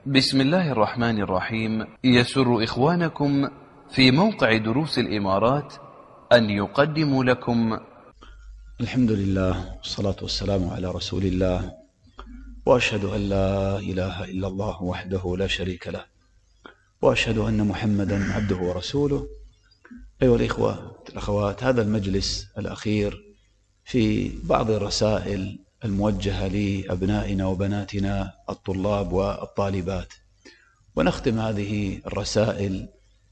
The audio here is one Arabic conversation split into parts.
بسم الله الرحمن الرحيم. يسر إخوانكم في موقع دروس الإمارات أن يقدموا لكم الحمد لله والصلاة والسلام على رسول الله، وأشهد أن لا إله إلا الله وحده لا شريك له، وأشهد أن محمدا عبده ورسوله. أيها الإخوة والأخوات، هذا المجلس الأخير في بعض الرسائل الموجهة لأبنائنا وبناتنا الطلاب والطالبات، ونختم هذه الرسائل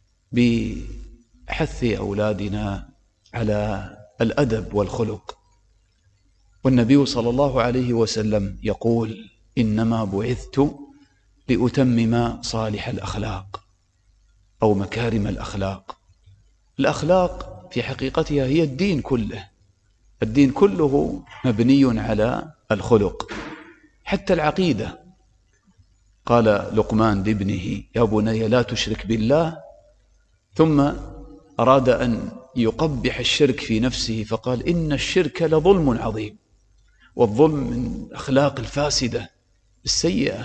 بحث أولادنا على الأدب والخلق. والنبي صلى الله عليه وسلم يقول: إنما بعثت لأتمم صالح الأخلاق أو مكارم الأخلاق. الأخلاق في حقيقتها هي الدين كله، الدين كله مبني على الخلق، حتى العقيدة. قال لقمان لابنه: يا بني لا تشرك بالله، ثم أراد أن يقبح الشرك في نفسه فقال: إن الشرك لظلم عظيم. والظلم من الأخلاق الفاسدة السيئة.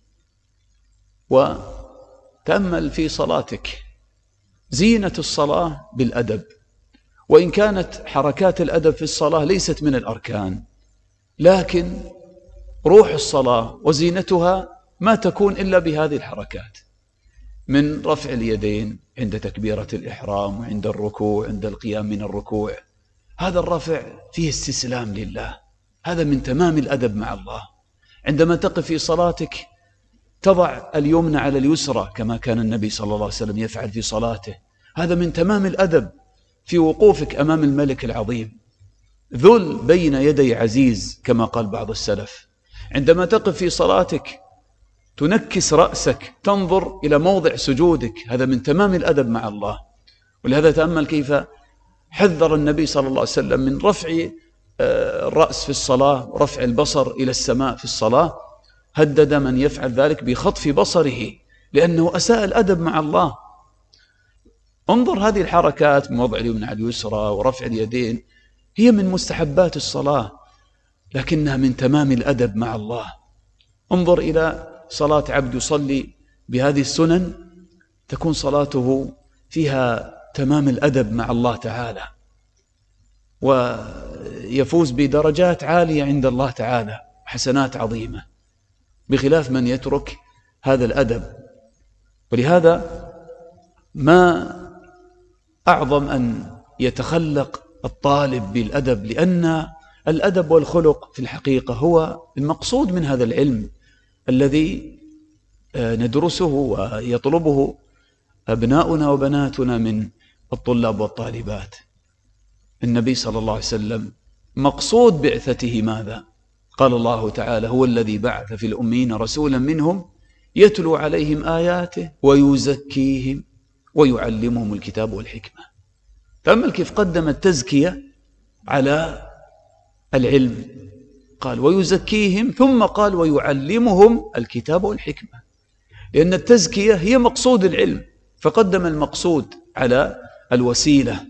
وتأمل في صلاتك، زينة الصلاة بالأدب، وإن كانت حركات الأدب في الصلاة ليست من الأركان، لكن روح الصلاة وزينتها ما تكون إلا بهذه الحركات، من رفع اليدين عند تكبيرة الإحرام، وعند الركوع، عند القيام من الركوع. هذا الرفع فيه استسلام لله، هذا من تمام الأدب مع الله. عندما تقف في صلاتك تضع اليمنى على اليسرى كما كان النبي صلى الله عليه وسلم يفعل في صلاته، هذا من تمام الأدب في وقوفك أمام الملك العظيم. ذل بين يدي عزيز كما قال بعض السلف. عندما تقف في صلاتك تنكس رأسك، تنظر إلى موضع سجودك، هذا من تمام الأدب مع الله. ولهذا تأمل كيف حذر النبي صلى الله عليه وسلم من رفع الرأس في الصلاة، ورفع البصر إلى السماء في الصلاة. هدد من يفعل ذلك بخطف بصره، لأنه أساء الأدب مع الله. انظر هذه الحركات من وضع اليمنى على اليسرى ورفع اليدين، هي من مستحبات الصلاة، لكنها من تمام الأدب مع الله. انظر إلى صلاة عبد يصلي بهذه السنن، تكون صلاته فيها تمام الأدب مع الله تعالى، ويفوز بدرجات عالية عند الله تعالى، حسنات عظيمة، بخلاف من يترك هذا الأدب. ولهذا ما أعظم أن يتخلق الطالب بالأدب، لأن الأدب والخلق في الحقيقة هو المقصود من هذا العلم الذي ندرسه ويطلبه أبناؤنا وبناتنا من الطلاب والطالبات. النبي صلى الله عليه وسلم مقصود بعثته ماذا؟ قال الله تعالى: هو الذي بعث في الأمين رسولا منهم يتلو عليهم آياته ويزكيهم ويعلمهم الكتاب والحكمة. تأمل كيف قدم التزكية على العلم، قال ويزكيهم، ثم قال ويعلمهم الكتاب والحكمة، لأن التزكية هي مقصود العلم، فقدم المقصود على الوسيلة.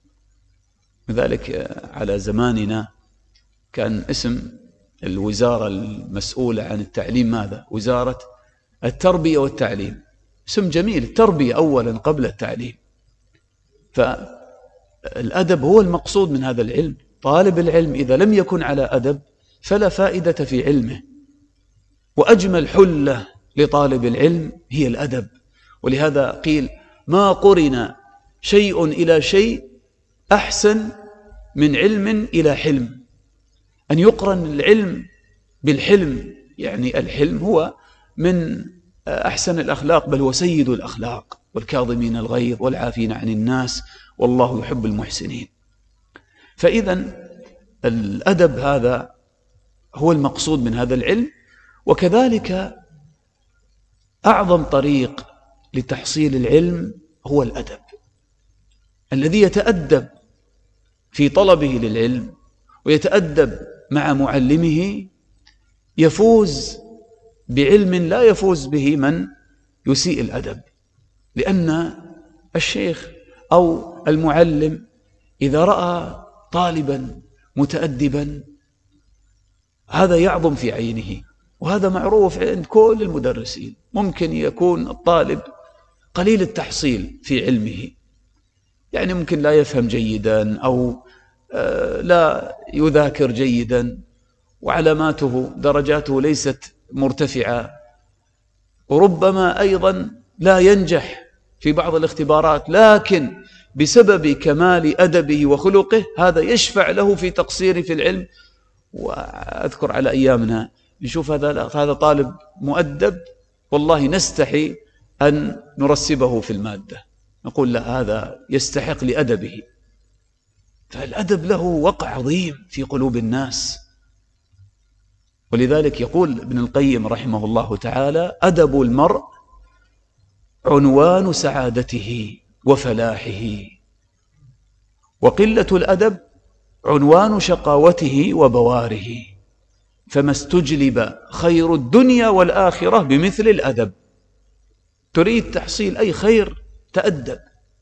لذلك على زماننا كان اسم الوزارة المسؤولة عن التعليم ماذا؟ وزارة التربية والتعليم. اسم جميل، التربية أولا قبل التعليم. فالأدب هو المقصود من هذا العلم. طالب العلم إذا لم يكن على أدب فلا فائدة في علمه. وأجمل حلة لطالب العلم هي الأدب. ولهذا قيل: ما قرن شيء إلى شيء أحسن من علم إلى حلم. أن يقرن العلم بالحلم، يعني الحلم هو من أحسن الأخلاق، بل هو سيد الأخلاق، والكاظمين الغيظ والعافين عن الناس والله يحب المحسنين. فإذا الأدب هذا هو المقصود من هذا العلم. وكذلك أعظم طريق لتحصيل العلم هو الأدب. الذي يتأدب في طلبه للعلم ويتأدب مع معلمه يفوز بعلم لا يفوز به من يسيء الأدب. لأن الشيخ أو المعلم إذا رأى طالبا متأدبا هذا يعظم في عينه وهذا معروف عند كل المدرسين. ممكن يكون الطالب قليل التحصيل في علمه، يعني ممكن لا يفهم جيدا أو لا يذاكر جيدا، وعلاماته درجاته ليست مرتفعة، وربما أيضا لا ينجح في بعض الاختبارات، لكن بسبب كمال أدبه وخلقه هذا يشفع له في تقصيره في العلم. وأذكر على أيامنا نشوف هذا طالب مؤدب، والله نستحي أن نرسبه في المادة، نقول لا هذا يستحق لأدبه. فالأدب له وقع عظيم في قلوب الناس. ولذلك يقول ابن القيم رحمه الله تعالى: أدب المرء عنوان سعادته وفلاحه، وقلة الأدب عنوان شقاوته وبواره، فما استجلب خير الدنيا والآخرة بمثل الأدب. تريد تحصيل أي خير تأدب.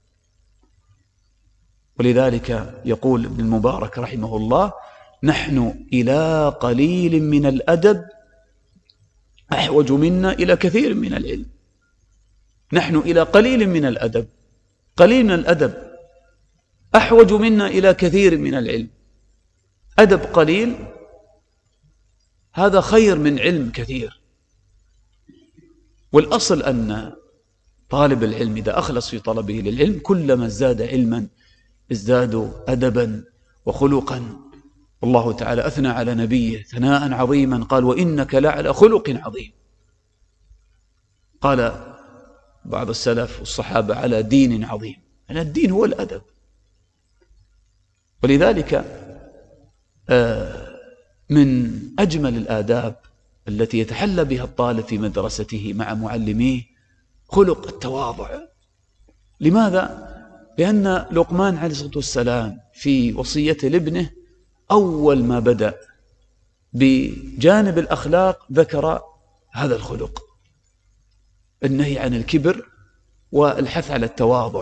ولذلك يقول ابن المبارك رحمه الله: نحن إلى قليل من الأدب أحوج منا إلى كثير من العلم. نحن إلى قليل من الأدب، قليل من الأدب أحوج منا إلى كثير من العلم. أدب قليل هذا خير من علم كثير. والأصل أن طالب العلم إذا أخلص في طلبه للعلم كلما ازداد علما ازدادوا أدبا وخلقا. والله تعالى أثنى على نبيه ثناء عظيما، قال: وإنك لعلى خلق عظيم. قال بعض السلف والصحابة: على دين عظيم. أنا الدين هو الأدب. ولذلك من أجمل الآداب التي يتحلى بها الطالب في مدرسته مع معلميه خلق التواضع. لماذا؟ لأن لقمان عليه الصلاة والسلام في وصيته لابنه أول ما بدأ بجانب الأخلاق ذكر هذا الخلق، النهي عن الكبر والحث على التواضع.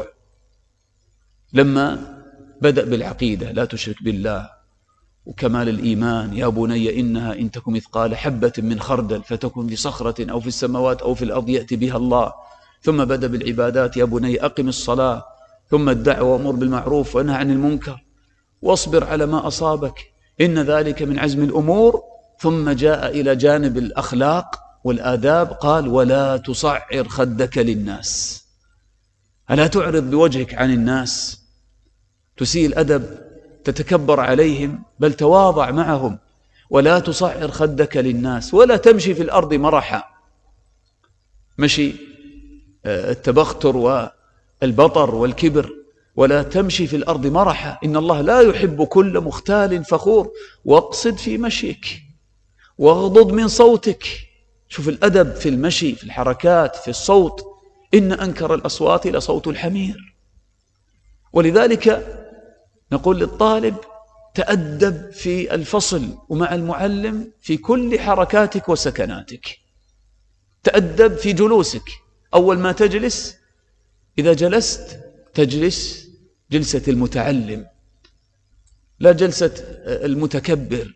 لما بدأ بالعقيدة: لا تشرك بالله، وكمال الإيمان: يا بني إنها إن تكن مثقال حبة من خردل فتكن في صخرة أو في السماوات أو في الأرض يأتي بها الله. ثم بدأ بالعبادات: يا بني أقم الصلاة. ثم الدعوة: وأمر بالمعروف وانهى عن المنكر واصبر على ما أصابك إن ذلك من عزم الأمور. ثم جاء إلى جانب الأخلاق والآداب قال: ولا تصعر خدك للناس. ألا تعرض بوجهك عن الناس، تسيء الأدب، تتكبر عليهم، بل تواضع معهم. ولا تصعر خدك للناس، ولا تمشي في الأرض مرحا، مشي التبختر والبطر والكبر. ولا تمشي في الأرض مرحا، إن الله لا يحب كل مختال فخور. واقصد في مشيك واغضض من صوتك. شوف الأدب في المشي، في الحركات، في الصوت. إن أنكر الأصوات لصوت الحمير. ولذلك نقول للطالب: تأدب في الفصل ومع المعلم في كل حركاتك وسكناتك. تأدب في جلوسك. أول ما تجلس، إذا جلست تجلس جلسة المتعلم لا جلسة المتكبر.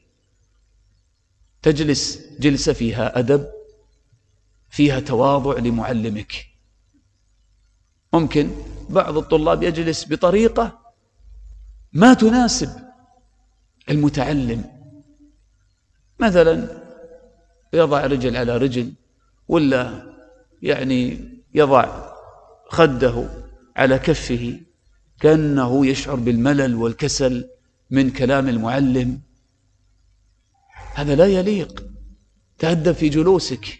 تجلس جلسة فيها أدب، فيها تواضع لمعلمك. ممكن بعض الطلاب يجلس بطريقة ما تناسب المتعلم، مثلا يضع رجل على رجل، ولا يعني يضع خده على كفه كأنه يشعر بالملل والكسل من كلام المعلم. هذا لا يليق. تأدب في جلوسك،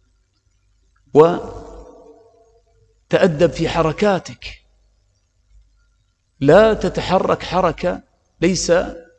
وتأدب في حركاتك. لا تتحرك حركة ليس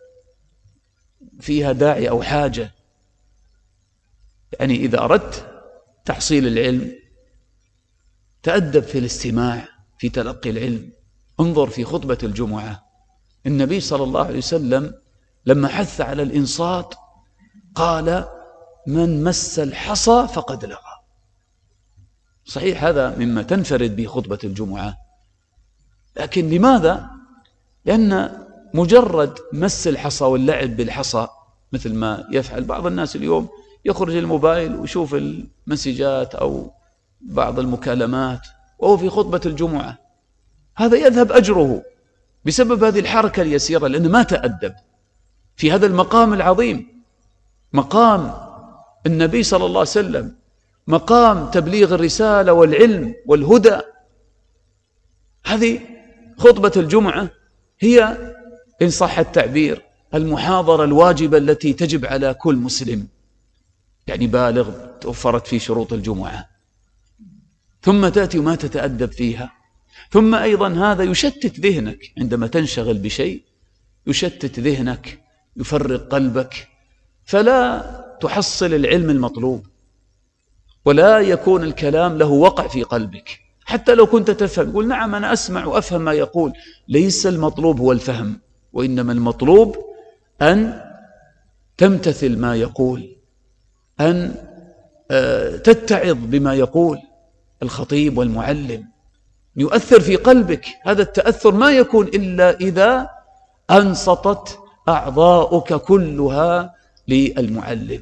فيها داعي أو حاجة. يعني إذا أردت تحصيل العلم تأدب في الاستماع، في تلقي العلم. انظر في خطبة الجمعة، النبي صلى الله عليه وسلم لما حث على الإنصات قال: من مس الحصى فقد لغى. صحيح هذا مما تنفرد به خطبة الجمعة، لكن لماذا؟ لأن مجرد مس الحصى واللعب بالحصى، مثل ما يفعل بعض الناس اليوم، يخرج الموبايل ويشوف المسجات أو بعض المكالمات وهو في خطبة الجمعة، هذا يذهب أجره بسبب هذه الحركة اليسيرة، لأنه ما تأدب في هذا المقام العظيم، مقام النبي صلى الله عليه وسلم، مقام تبليغ الرسالة والعلم والهدى. هذه خطبة الجمعة هي إن صح التعبير المحاضرة الواجبة التي تجب على كل مسلم، يعني بالغ توفرت في شروط الجمعة، ثم تأتي وما تتأدب فيها. ثم أيضا هذا يشتت ذهنك عندما تنشغل بشيء، يشتت ذهنك، يفرق قلبك، فلا تحصل العلم المطلوب، ولا يكون الكلام له وقع في قلبك. حتى لو كنت تفهم، قل نعم أنا أسمع وأفهم ما يقول، ليس المطلوب هو الفهم، وإنما المطلوب أن تمتثل ما يقول، أن تتعظ بما يقول الخطيب والمعلم، يؤثر في قلبك. هذا التأثر ما يكون إلا إذا أنصتت أعضاؤك كلها للمعلم.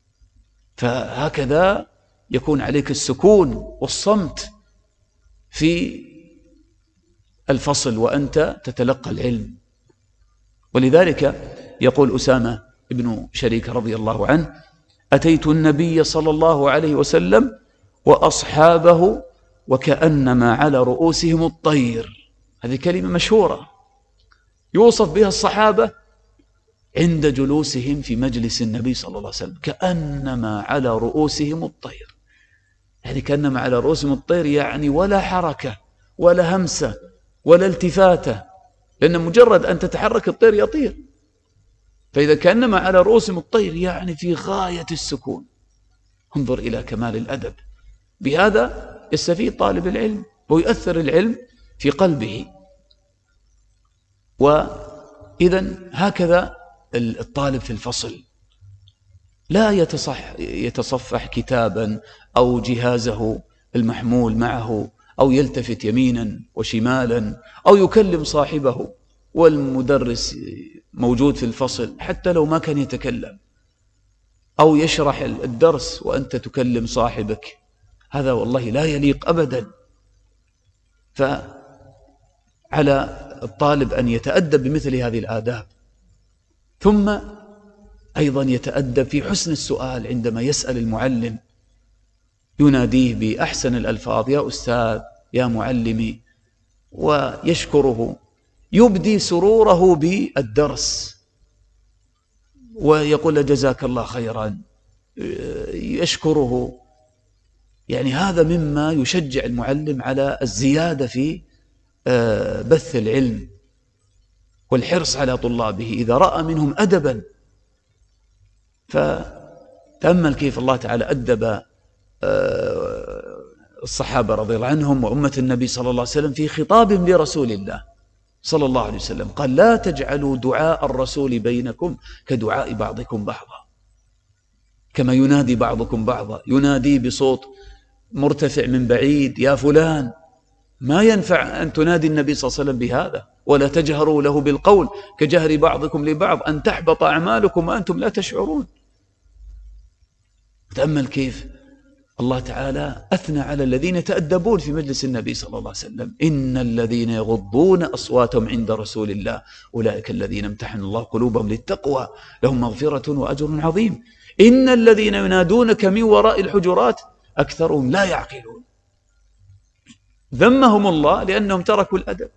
فهكذا يكون عليك السكون والصمت في الفصل وأنت تتلقى العلم. ولذلك يقول أسامة بن شريك رضي الله عنه: أتيت النبي صلى الله عليه وسلم وأصحابه وكأنما على رؤوسهم الطير. هذه كلمة مشهورة يوصف بها الصحابة عند جلوسهم في مجلس النبي صلى الله عليه وسلم، كأنما على رؤوسهم الطير. يعني كأنما على رؤوسهم الطير، يعني ولا حركة ولا همسة ولا التفاتة، لأن مجرد أن تتحرك الطير يطير. فإذا كأنما على رؤوسهم الطير يعني في غاية السكون. انظر إلى كمال الأدب. بهذا يستفيد طالب العلم ويؤثر العلم في قلبه. وإذا هكذا الطالب في الفصل لا يتصفح كتابا أو جهازه المحمول معه، أو يلتفت يمينا وشمالا، أو يكلم صاحبه والمدرس موجود في الفصل حتى لو ما كان يتكلم، أو يشرح الدرس وأنت تكلم صاحبك. هذا والله لا يليق أبدا. فعلى الطالب أن يتأدب بمثل هذه الآداب. ثم أيضا يتأدب في حسن السؤال عندما يسأل المعلم، يناديه بأحسن الألفاظ: يا أستاذ، يا معلمي، ويشكره، يبدي سروره بالدرس ويقول جزاك الله خيرا، يشكره. يعني هذا مما يشجع المعلم على الزيادة في بث العلم والحرص على طلابه إذا رأى منهم أدبا. فتأمل كيف الله تعالى أدب الصحابة رضي الله عنهم وأمة النبي صلى الله عليه وسلم في خطاب لرسول الله صلى الله عليه وسلم. قال: لا تجعلوا دعاء الرسول بينكم كدعاء بعضكم بعضا، كما ينادي بعضكم بعضا، ينادي بصوت مرتفع من بعيد: يا فلان. ما ينفع أن تنادي النبي صلى الله عليه وسلم بهذا. ولا تجهروا له بالقول كجهر بعضكم لبعض أن تحبط أعمالكم وأنتم لا تشعرون. تأمل كيف الله تعالى أثنى على الذين يتأدبون في مجلس النبي صلى الله عليه وسلم: إن الذين يغضون أصواتهم عند رسول الله أولئك الذين امتحن الله قلوبهم للتقوى لهم مغفرة وأجر عظيم. إن الذين ينادونك من وراء الحجرات أكثرهم لا يعقلون. ذمهم الله لأنهم تركوا الأدب.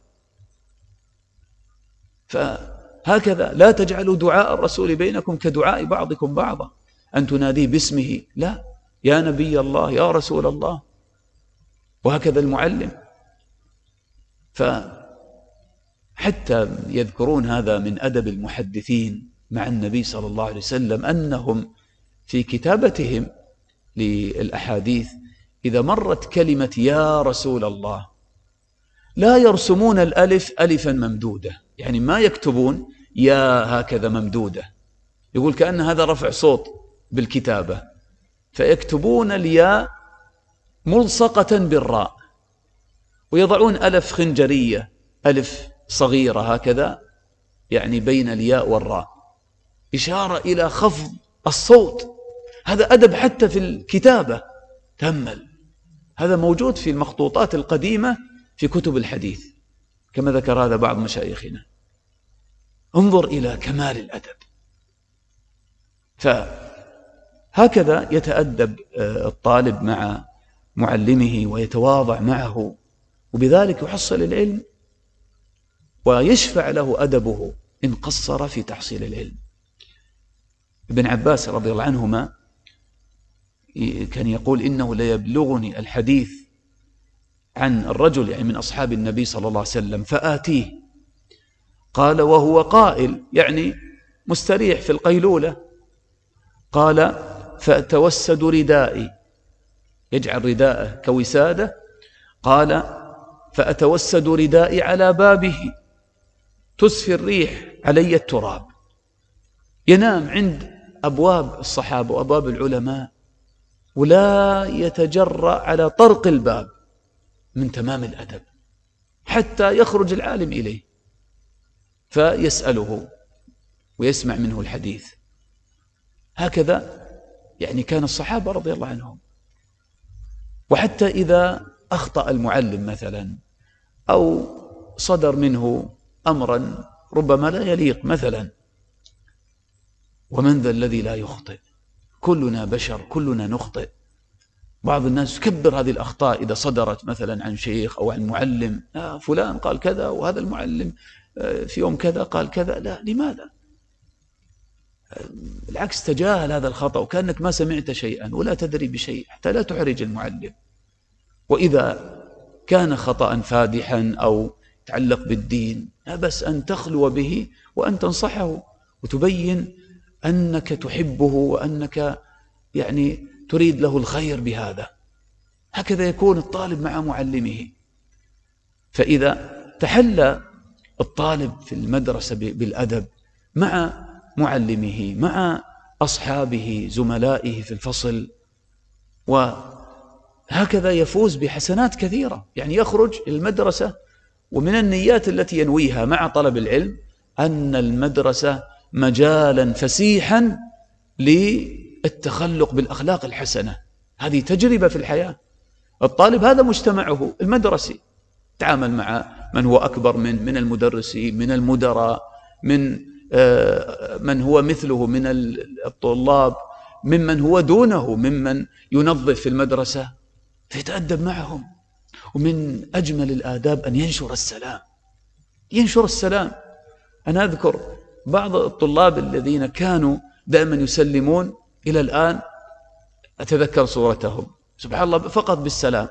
فهكذا لا تجعلوا دعاء الرسول بينكم كدعاء بعضكم بعضا، أن تناديه باسمه، لا، يا نبي الله، يا رسول الله. وهكذا المعلم. فحتى يذكرون هذا من أدب المحدثين مع النبي صلى الله عليه وسلم، أنهم في كتابتهم للأحاديث إذا مرت كلمة يا رسول الله لا يرسمون الألف ألفا ممدودة، يعني ما يكتبون يا هكذا ممدودة، يقول كأن هذا رفع صوت بالكتابة، فيكتبون الياء ملصقة بالراء، ويضعون ألف خنجرية، ألف صغيرة هكذا يعني بين الياء والراء، إشارة إلى خفض الصوت. هذا أدب حتى في الكتابة. تأمل، هذا موجود في المخطوطات القديمة في كتب الحديث كما ذكر هذا بعض مشايخنا. انظر إلى كمال الأدب. فهكذا يتأدب الطالب مع معلمه ويتواضع معه، وبذلك يحصل العلم ويشفع له أدبه إن قصر في تحصيل العلم. ابن عباس رضي الله عنهما كان يقول: إنه ليبلغني الحديث عن الرجل، يعني من أصحاب النبي صلى الله عليه وسلم، فآتيه، قال وهو قائل، يعني مستريح في القيلولة، قال فأتوسد ردائي، يجعل رداءه كوسادة، قال فأتوسد ردائي على بابه تسفي الريح علي التراب. ينام عند أبواب الصحابة وأبواب العلماء ولا يتجرأ على طرق الباب من تمام الأدب، حتى يخرج العالم إليه فيسأله ويسمع منه الحديث. هكذا يعني كان الصحابة رضي الله عنهم. وحتى إذا أخطأ المعلم مثلا أو صدر منه أمرا ربما لا يليق مثلا، ومن ذا الذي لا يخطئ؟ كلنا بشر، كلنا نخطئ. بعض الناس يكبر هذه الأخطاء إذا صدرت مثلا عن شيخ أو عن معلم، فلان قال كذا وهذا المعلم في يوم كذا قال كذا. لا، لماذا؟ بالعكس، تجاهل هذا الخطأ وكأنك ما سمعت شيئا ولا تدري بشيء حتى لا تحرج المعلم. وإذا كان خطأ فادحا أو يتعلق بالدين، لا بس أن تخلو به وأن تنصحه وتبين أنك تحبه وأنك يعني تريد له الخير بهذا. هكذا يكون الطالب مع معلمه. فإذا تحلى الطالب في المدرسة بالأدب مع معلمه، مع أصحابه، زملائه في الفصل، وهكذا يفوز بحسنات كثيرة. يعني يخرج المدرسة ومن النيات التي ينويها مع طلب العلم أن المدرسة مجالا فسيحا للتخلق بالأخلاق الحسنة. هذه تجربة في الحياة. الطالب هذا مجتمعه المدرسي، تعامل مع من هو أكبر من المدرسين، من المدراء، من هو مثله من الطلاب، ممن هو دونه، ممن ينظف في المدرسة، فيتأدب معهم. ومن أجمل الآداب أن ينشر السلام. ينشر السلام. أنا أذكر بعض الطلاب الذين كانوا دائما يسلمون، إلى الآن أتذكر صورتهم، سبحان الله، فقط بالسلام.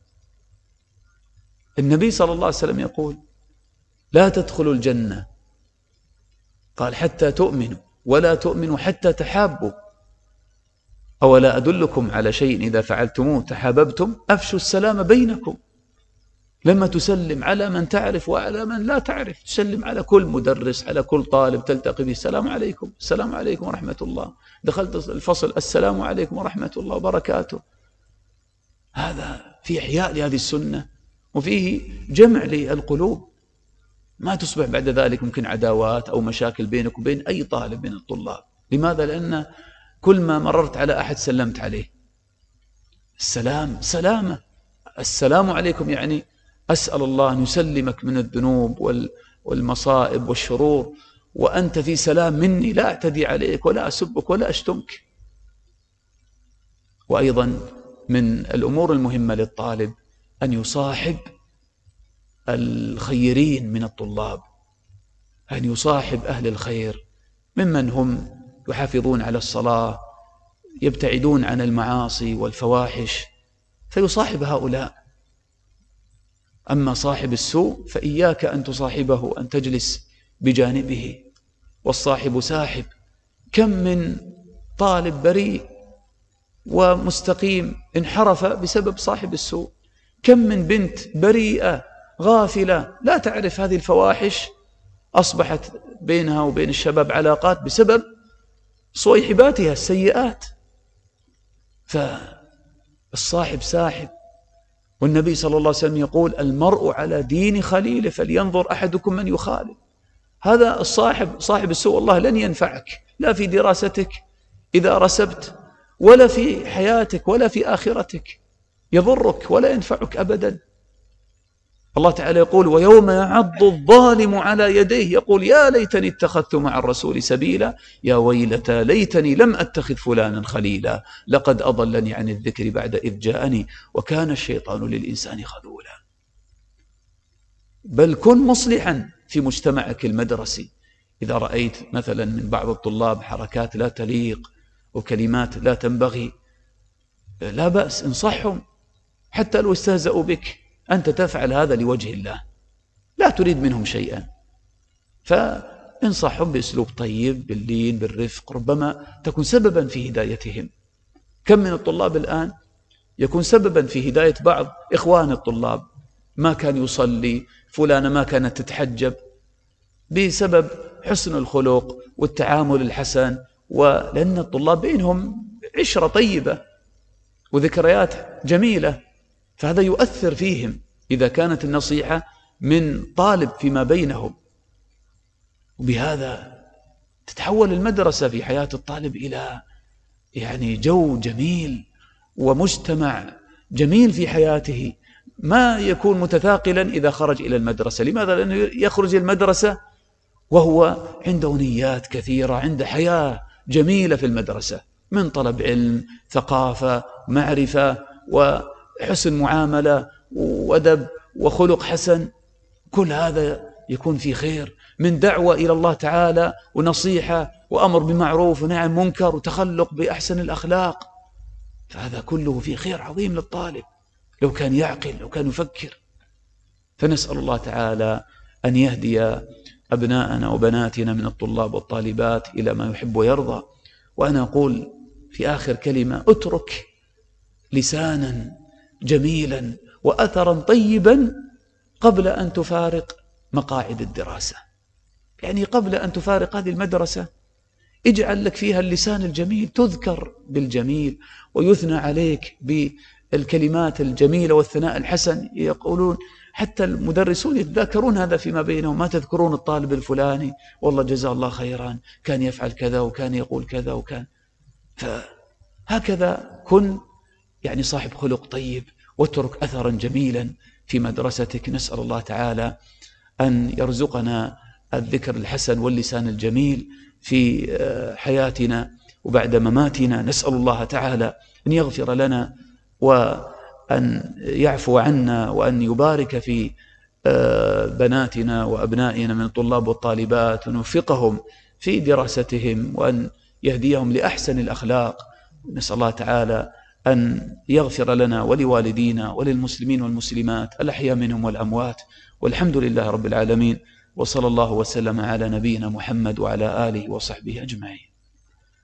النبي صلى الله عليه وسلم يقول: لا تدخلوا الجنة، قال حتى تؤمنوا، ولا تؤمنوا حتى تحابوا، أولا أدلكم على شيء إذا فعلتموه تحاببتم، أفشوا السلام بينكم. لما تسلم على من تعرف وعلى من لا تعرف، تسلم على كل مدرس، على كل طالب تلتقي به، السلام عليكم، السلام عليكم ورحمة الله. دخلت الفصل، السلام عليكم ورحمة الله وبركاته. هذا في إحياء لهذه السنة وفيه جمع للقلوب. ما تصبح بعد ذلك ممكن عداوات أو مشاكل بينك وبين أي طالب من الطلاب. لماذا؟ لأن كل ما مررت على أحد سلمت عليه. السلام سلامة. السلام عليكم يعني أسأل الله أن يسلمك من الذنوب والمصائب والشرور، وأنت في سلام مني، لا أعتدي عليك ولا أسبك ولا أشتمك. وأيضا من الأمور المهمة للطالب أن يصاحب الخيرين من الطلاب، أن يصاحب أهل الخير ممن هم يحافظون على الصلاة، يبتعدون عن المعاصي والفواحش، فيصاحب هؤلاء. أما صاحب السوء فإياك أن تصاحبه، أن تجلس بجانبه. والصاحب ساحب. كم من طالب بريء ومستقيم انحرف بسبب صاحب السوء. كم من بنت بريئة غافلة لا تعرف هذه الفواحش، أصبحت بينها وبين الشباب علاقات بسبب صويحباتها السيئات. فالصاحب ساحب. والنبي صلى الله عليه وسلم يقول: المرء على دين خليله فلينظر أحدكم من يخالف. هذا الصاحب، صاحب السوء، والله لن ينفعك لا في دراستك إذا رسبت، ولا في حياتك ولا في آخرتك، يضرك ولا ينفعك أبدا. الله تعالى يقول: ويوم يعض الظالم على يديه يقول يا ليتني اتخذت مع الرسول سبيلا يا ويلتى ليتني لم أتخذ فلانا خليلا لقد أضلني عن الذكر بعد إذ جاءني وكان الشيطان للإنسان خذولا. بل كن مصلحا في مجتمعك المدرسي. إذا رأيت مثلا من بعض الطلاب حركات لا تليق وكلمات لا تنبغي، لا بأس، انصحهم حتى لو استهزأوا بك، أنت تفعل هذا لوجه الله، لا تريد منهم شيئا، فانصحهم بأسلوب طيب باللين بالرفق، ربما تكون سببا في هدايتهم. كم من الطلاب الآن يكون سببا في هداية بعض إخوان الطلاب، ما كان يصلي، فلانة ما كانت تتحجب، بسبب حسن الخلق والتعامل الحسن، ولأن الطلاب بينهم عشرة طيبة وذكريات جميلة، فهذا يؤثر فيهم إذا كانت النصيحة من طالب فيما بينهم. وبهذا تتحول المدرسة في حياة الطالب إلى جو جميل ومجتمع جميل في حياته، ما يكون متثاقلا إذا خرج إلى المدرسة. لماذا؟ لأنه يخرج المدرسة وهو عنده نيات كثيرة، عنده حياة جميلة في المدرسة من طلب علم، ثقافة، معرفة، وحسن معاملة، وأدب، وخلق حسن. كل هذا يكون في خير، من دعوة إلى الله تعالى ونصيحة وأمر بمعروف ونهي عن منكر وتخلق بأحسن الأخلاق، فهذا كله في خير عظيم للطالب لو كان يعقل، لو كان يفكر. فنسأل الله تعالى أن يهدي أبناءنا وبناتنا من الطلاب والطالبات إلى ما يحب ويرضى. وأنا أقول في آخر كلمة: اترك لسانا جميلا وأثرا طيبا قبل أن تفارق مقاعد الدراسة. قبل أن تفارق هذه المدرسة اجعل لك فيها اللسان الجميل، تذكر بالجميل ويثنى عليك بالكلمات الجميلة والثناء الحسن. يقولون حتى المدرسون يتذاكرون هذا فيما بينهم: ما تذكرون الطالب الفلاني والله جزاه الله خيرا، كان يفعل كذا وكان يقول كذا وكان. فهكذا كن صاحب خلق طيب، واترك أثرا جميلا في مدرستك. نسأل الله تعالى أن يرزقنا الذكر الحسن واللسان الجميل في حياتنا وبعد مماتنا. نسأل الله تعالى أن يغفر لنا وأن يعفو عنا وأن يبارك في بناتنا وأبنائنا من الطلاب والطالبات، ونوفقهم في دراستهم وأن يهديهم لأحسن الأخلاق. نسأل الله تعالى أن يغفر لنا ولوالدينا وللمسلمين والمسلمات الأحياء منهم والأموات، والحمد لله رب العالمين، وصلى الله وسلم على نبينا محمد وعلى آله وصحبه أجمعين.